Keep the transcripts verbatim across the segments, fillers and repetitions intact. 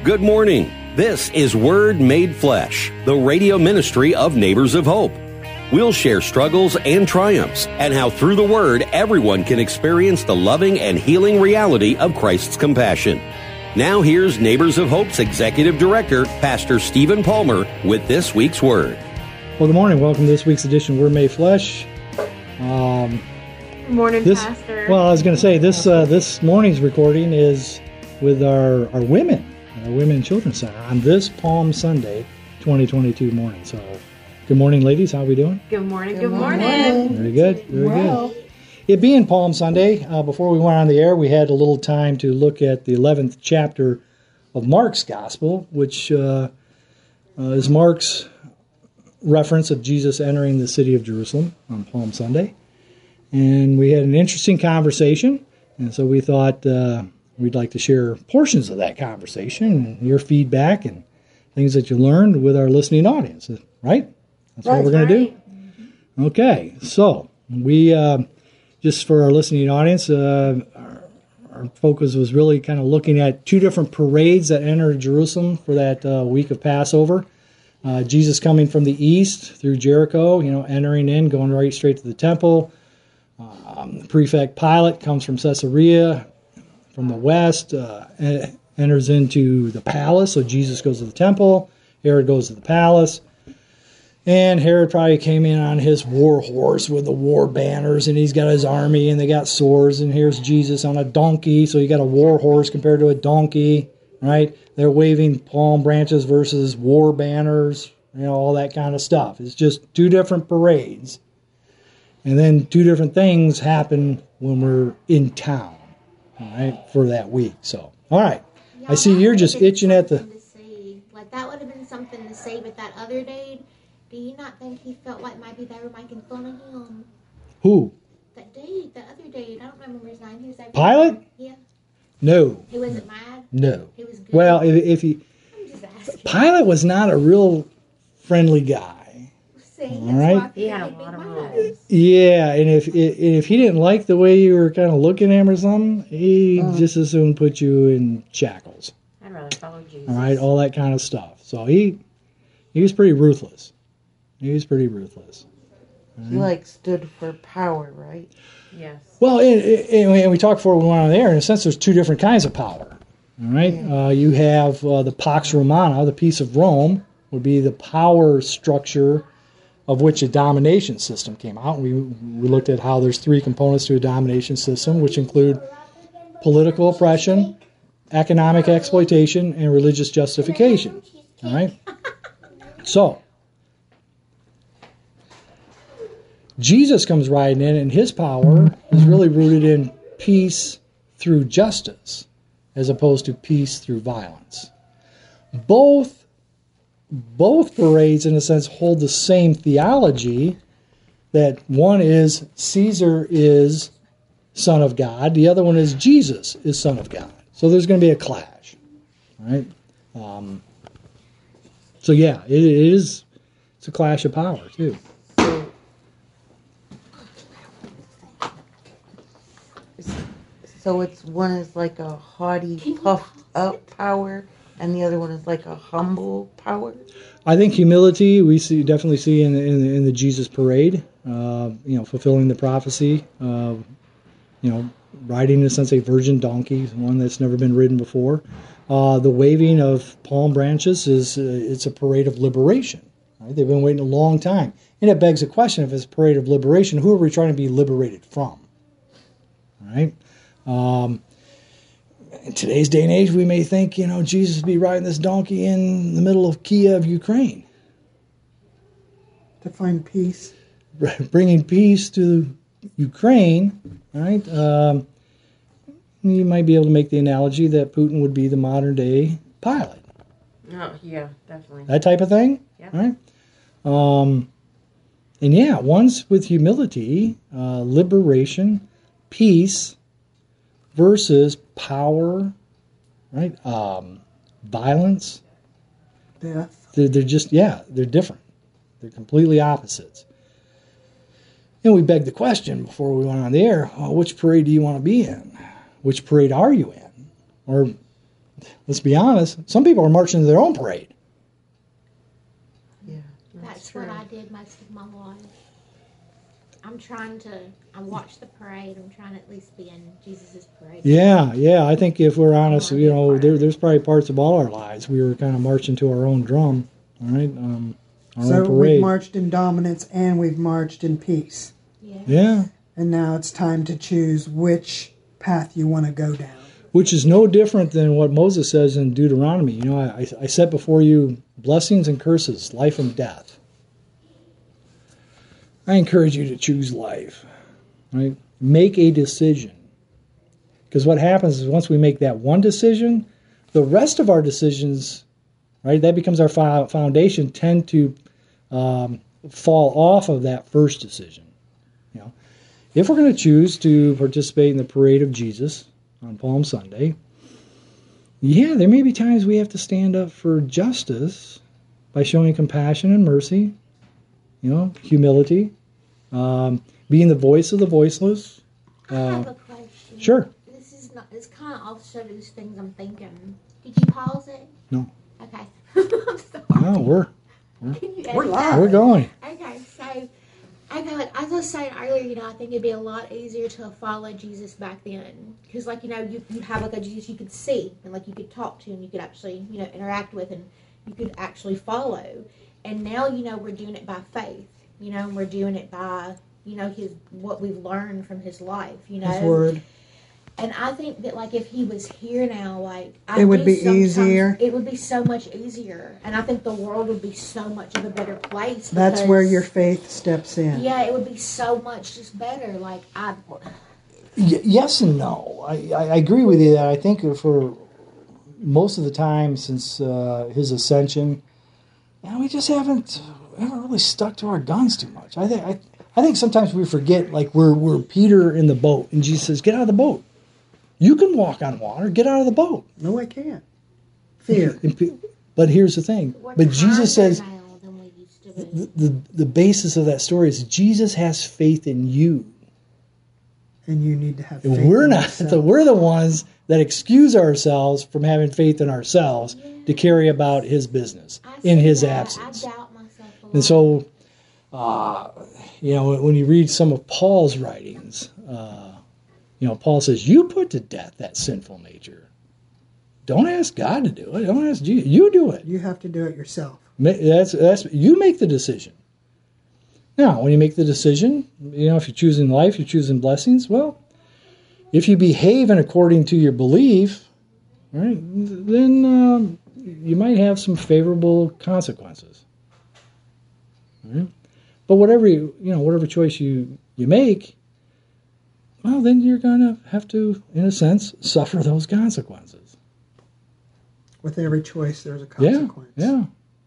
Good morning. This is Word Made Flesh, the radio ministry of Neighbors of Hope. We'll share struggles and triumphs and how through the Word everyone can experience the loving and healing reality of Christ's compassion. Now here's Neighbors of Hope's Executive Director, Pastor Stephen Palmer, with this week's Word. Well, good morning. Welcome to this week's edition of Word Made Flesh. Um, good morning, this, Pastor. Well, I was going to say, this uh, this morning's recording is with our, our women, our Women and Children's Center, on this Palm Sunday, twenty twenty-two morning. So, good morning, ladies. How are we doing? Good morning. Good, Good morning. morning. Very good. Very Well. good. It being Palm Sunday, uh, before we went on the air, we had a little time to look at the eleventh chapter of Mark's Gospel, which uh, uh, is Mark's reference of Jesus entering the city of Jerusalem on Palm Sunday. And we had an interesting conversation, and so we thought uh, we'd like to share portions of that conversation and your feedback and things that you learned with our listening audience, right? That's Right, what we're going right. to do? Okay, so we, uh, just for our listening audience, uh, our, our focus was really kind of looking at two different parades that entered Jerusalem for that uh, week of Passover. Uh, Jesus coming from the east through Jericho, you know, entering in, going right straight to the temple. Um, the prefect Pilate comes from Caesarea from the west, uh, enters into the palace. So Jesus goes to the temple, Herod goes to the palace. And Herod probably came in on his war horse with the war banners, and he's got his army, and they got swords, and here's Jesus on a donkey. So you got a war horse compared to a donkey, right? They're waving palm branches versus war banners, you know, all that kind of stuff. It's just two different parades. And then two different things happen when we're in town, all right, for that week. So, all right. Yeah, I see that you're would just have been itching at the... something to say. Like, that would have been something to say, but that other day, do you not think he felt like maybe they were making fun of him? Who? That day, the other day, I don't remember his name. He was like, Pilate? Yeah. No. He wasn't mad? No. He was good? Well, if, if he... I'm just asking. Pilate was not a real friendly guy. See, that's All right. why I He had a figured lot he'd of be mad. rules. Yeah, and if and if he didn't like the way you were kind of looking at him or something, he Mm. just as soon put you in shackles. I'd rather follow Jesus. All right, all that kind of stuff. So he he was pretty ruthless. He was pretty ruthless. He like stood for power, right? Yes. Well, and, and and we talked before we went on there. In a sense, there's two different kinds of power. All right, uh, you have uh, the Pax Romana, the peace of Rome, would be the power structure of which a domination system came out. We we looked at how there's three components to a domination system, which include political oppression, economic exploitation, and religious justification. All right? So, Jesus comes riding in, and his power is really rooted in peace through justice, as opposed to peace through violence. Both Both parades, in a sense, hold the same theology, that one is Caesar is Son of God, the other one is Jesus is Son of God. So there's going to be a clash, right? Um, so yeah, it, it is. It's a clash of power too. So it's one is like a haughty, puffed up power, and the other one is like a humble power. I think humility we see definitely see in the, in the, in the Jesus parade. Uh, you know, fulfilling the prophecy. Uh, you know, riding in a sense a virgin donkey, one that's never been ridden before. Uh, the waving of palm branches is uh, it's a parade of liberation. Right? They've been waiting a long time, and it begs the question: if it's a parade of liberation, who are we trying to be liberated from? All right. Um, in today's day and age, we may think, you know, Jesus would be riding this donkey in the middle of Kiev, Ukraine. To find peace. Bringing peace to Ukraine, right? Um, you might be able to make the analogy that Putin would be the modern day Pilate. Oh, yeah, definitely. That type of thing, Yeah. right? Um, and yeah, one's with humility, uh, liberation, peace, versus power, right? Um, violence. Death. They're, they're just, yeah, they're different. They're completely opposites. And we begged the question before we went on the air, well, which parade do you want to be in? Which parade are you in? Or let's be honest, some people are marching to their own parade. Yeah. That's what I did most of my life. I'm trying to, I watch the parade. I'm trying to at least be in Jesus' parade. Yeah, yeah. I think if we're honest, wanna you be a know, part there, of it. there's probably parts of all our lives we were kind of marching to our own drum, all right? Um, our So own we've parade. marched in dominance and we've marched in peace. Yeah. Yeah, And now it's time to choose which path you want to go down. which is no different than what Moses says in Deuteronomy. You know, I, I set before you blessings and curses, life and death. I encourage you to choose life, right? Make a decision. Because what happens is once we make that one decision, the rest of our decisions, right, that becomes our fo- foundation, tend to um, fall off of that first decision. You know, if we're going to choose to participate in the parade of Jesus on Palm Sunday, yeah, there may be times we have to stand up for justice by showing compassion and mercy, you know, humility, um, being the voice of the voiceless. I have a question. Sure. This is not, it's kind of offset of these things I'm thinking. Did you pause it? No. Okay. I'm sorry. No, we're Can you We're edit live. that? we're going. Okay, so, okay, like as I was saying earlier, you know, I think it'd be a lot easier to follow Jesus back then. Because, like, you know, you, you'd have, like, a Jesus you could see, and, like, you could talk to, and you could actually, you know, interact with, and you could actually follow. And now, you know, we're doing it by faith, you know, and we're doing it by, you know, his what we've learned from his life, you know. His word. And I think that, like, if he was here now, like, I It would do be sometimes- easier. It would be so much easier, and I think the world would be so much of a better place. That's because- where your faith steps in. Yeah, it would be so much just better. Like I, Y- yes and no. I, I I agree with you that I think for most of the time since uh, his ascension, you know, we just haven't haven't really stuck to our guns too much. I think I, I think sometimes we forget, like we're we're Peter in the boat, and Jesus says, "Get out of the boat. You can walk on water. Get out of the boat." No, I can't. Fear. And Pe- But here's the thing. we're But Jesus kinder says now than we used to be. the, the the basis of that story is Jesus has faith in you. And you need to have faith And we're in not. yourself. So we're the ones that excuse ourselves from having faith in ourselves to carry about His business I in see His that. absence. I doubt myself a lot. And so, uh, you know, when you read some of Paul's writings, uh, you know, Paul says, "You put to death that sinful nature. Don't ask God to do it. Don't ask Jesus. You do it. You have to do it yourself. Ma- That's that's you make the decision." Now, when you make the decision, you know, if you're choosing life, you're choosing blessings. Well, if you behave in according to your belief, right, then um, you might have some favorable consequences. Right? But whatever you you know, whatever choice you you make, well, then you're gonna have to, in a sense, suffer those consequences. With every choice, there's a Yeah, consequence. yeah,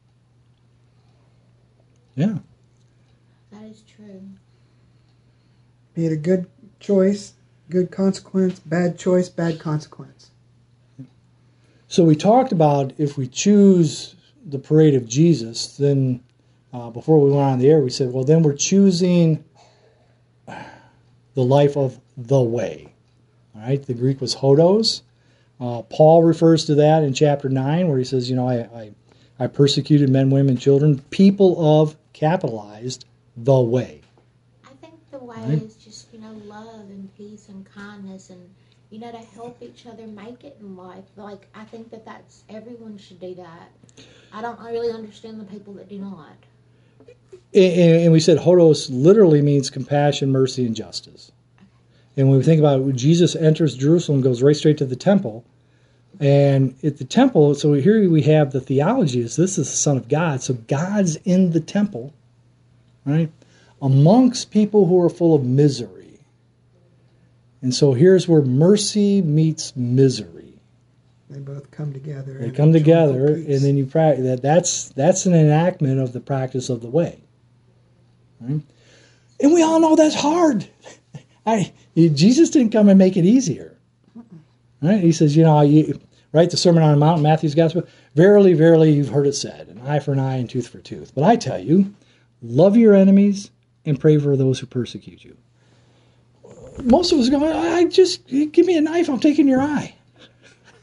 yeah. that is true. Be it a good choice, good consequence, bad choice, bad consequence. So we talked about if we choose the parade of Jesus, then uh, before we went on the air, we said, well, then we're choosing the life of the way. All right, the Greek was hodos. Uh, Paul refers to that in chapter nine, where he says, you know, I, I, I persecuted men, women, children, people of, capitalized, the way. I think the way Right. is just, you know, love and peace and kindness and, you know, to help each other make it in life. Like, I think that that's, everyone should do that. I don't really understand the people that do not. And, and we said hodos literally means compassion, mercy, and justice. And when we think about it, when Jesus enters Jerusalem, goes right straight to the temple. And at the temple, so here we have the theology is this is the Son of God. So God's in the temple, right, amongst people who are full of misery. And so here's where mercy meets misery. They both come together. They in come a joyful together, peace. and then you practice that. That's that's an enactment of the practice of the way. Right? And we all know that's hard. I Jesus didn't come and make it easier. Right? He says, you know, you, right, the Sermon on the Mount, Matthew's Gospel, verily, verily, you've heard it said, an eye for an eye and tooth for tooth. But I tell you, love your enemies and pray for those who persecute you. Most of us go, I just, give me a knife, I'm taking your eye.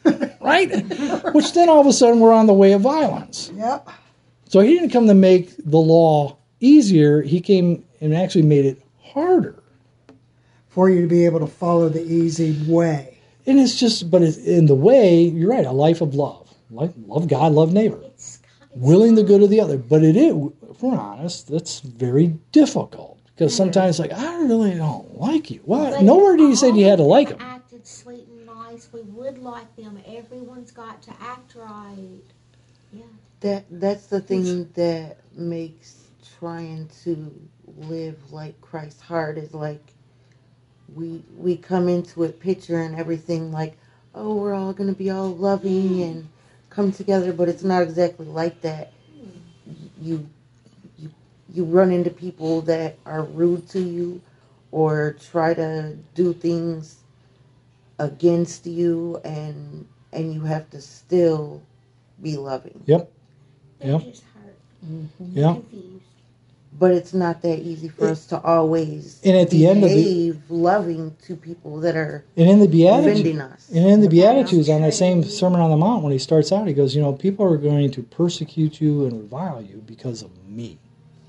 right? Which then all of a sudden we're on the way of violence. Yep. So he didn't come to make the law easier. He came and actually made it harder. For you to be able to follow the easy way. And it's just, but it's, in the way, you're right, a life of love. Like, love God, love neighbor. It's, it's Willing the good of the other. But it is, if we're honest, that's very difficult. Because sometimes, like, I really don't like you. Well, But nowhere did you if say you had to all like of him. them acted sweet and nice, we would like them. Everyone's got to act right. Yeah. That that's the thing that makes trying to live like Christ hard is like we we come into it picturing everything like, oh, we're all gonna be all loving and come together, but it's not exactly like that. You you you run into people that are rude to you or try to do things against you, and and you have to still be loving. Yep. They're Yeah. just hurt. Mm-hmm. Yeah. Confused. But it's not that easy for us to always And at the end of the- behave loving to people that are And in the offending Beatitudes, us. and in the Beatitudes on that same Sermon on the Mount, when he starts out, he goes, you know, people are going to persecute you and revile you because of me.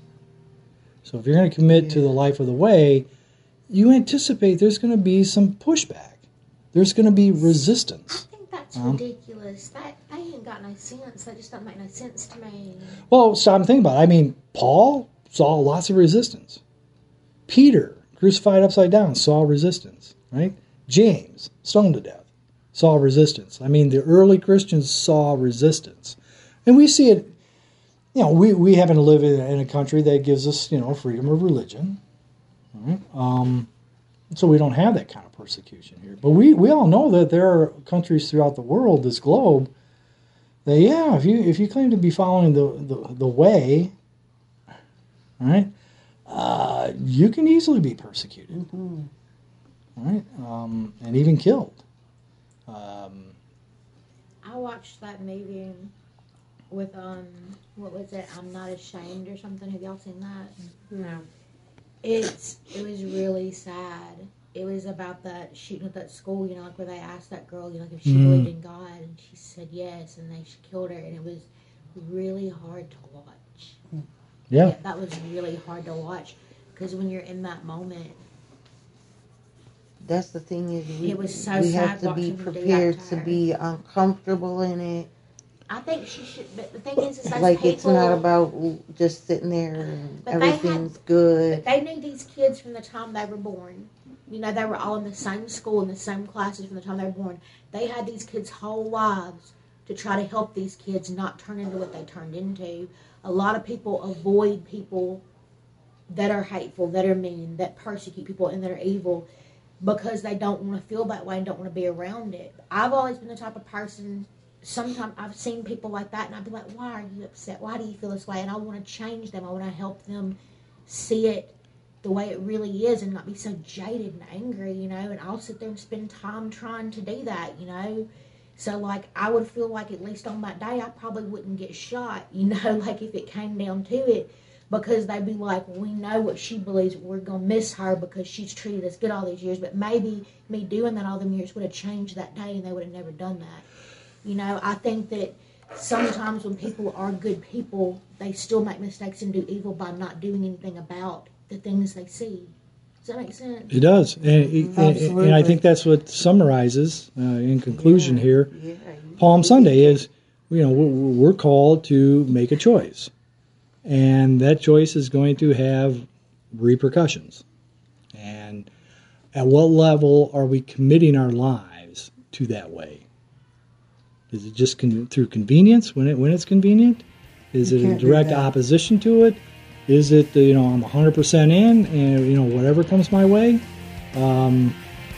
So if you're going to commit to the life of the way, you anticipate there's going to be some pushback. There's going to be I resistance. think that's Um, ridiculous. That that ain't got no sense. That just don't make no sense to me. Well, so I'm thinking about it. I mean, Paul saw lots of resistance. Peter, crucified upside down, saw resistance, right? James, stoned to death, saw resistance. I mean, the early Christians saw resistance. And we see it, you know, we, we happen to live in, in a country that gives us, you know, freedom of religion, right? Um, so we don't have that kind of persecution here. But we, we all know that there are countries throughout the world, this globe, that, yeah, if you if you claim to be following the, the, the way, right, uh, you can easily be persecuted, Mm-hmm. right, um, and even killed. Um, I watched that movie with um, what was it? I'm Not Ashamed or something. Have y'all seen that? No. It's it was really sad. It was about that shooting at that school, you know, like where they asked that girl, you know, like if she Mhm. believed in God, and she said yes, and they killed her, and it was really hard to watch. yeah. That was really hard to watch because when you're in that moment, That's the thing is we, It was so we sad have to be watching them do that prepared to to her. be uncomfortable in it. I think she should. But the thing is, is those Like people. it's not about just sitting there and But they had- everything's good. They knew these kids from the time they were born. You know, they were all in the same school, in the same classes from the time they were born. They had these kids' whole lives to try to help these kids not turn into what they turned into. A lot of people avoid people that are hateful, that are mean, that persecute people, and that are evil because they don't want to feel that way and don't want to be around it. I've always been the type of person, sometimes I've seen people like that, and I'd be like, why are you upset? Why do you feel this way? And I want to change them. I want to help them see it the way it really is and not be so jaded and angry, you know, and I'll sit there and spend time trying to do that, you know. So, like, I would feel like at least on that day I probably wouldn't get shot, you know, like if it came down to it, because they'd be like, we know what she believes, we're going to miss her because she's treated us good all these years, but maybe me doing that all them years would have changed that day and they would have never done that. You know, I think that sometimes when people are good people, they still make mistakes and do evil by not doing anything about the things they see. Does that make sense? It does. And, and, and I Absolutely. think that's what summarizes, uh, in conclusion Yeah, here, yeah. Palm Sunday is, you know, we're we're called to make a choice. And that choice is going to have repercussions. And at what level are we committing our lives to that way? Is it just con- through convenience when it when it's convenient? Is You it in can't do direct that. opposition to it? Is it, you know, I'm one hundred percent in and, you know, whatever comes my way? Um,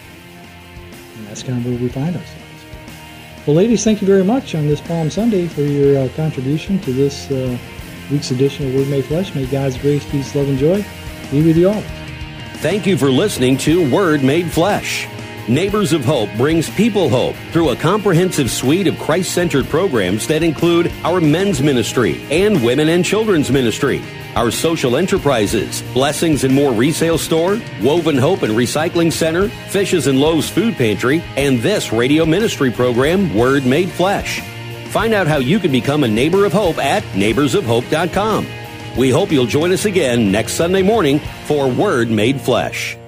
and that's kind of where we find ourselves. Well, ladies, thank you very much on this Palm Sunday for your uh, contribution to this uh, week's edition of Word Made Flesh. May God's grace, peace, love, and joy be with you all. Thank you for listening to Word Made Flesh. Neighbors of Hope brings people hope through a comprehensive suite of Christ-centered programs that include our men's ministry and women and children's ministry, our social enterprises, Blessings and More resale store, Woven Hope and Recycling Center, Fishes and Loaves Food Pantry, and this radio ministry program, Word Made Flesh. Find out how you can become a Neighbor of Hope at neighbors of hope dot com. We hope you'll join us again next Sunday morning for Word Made Flesh.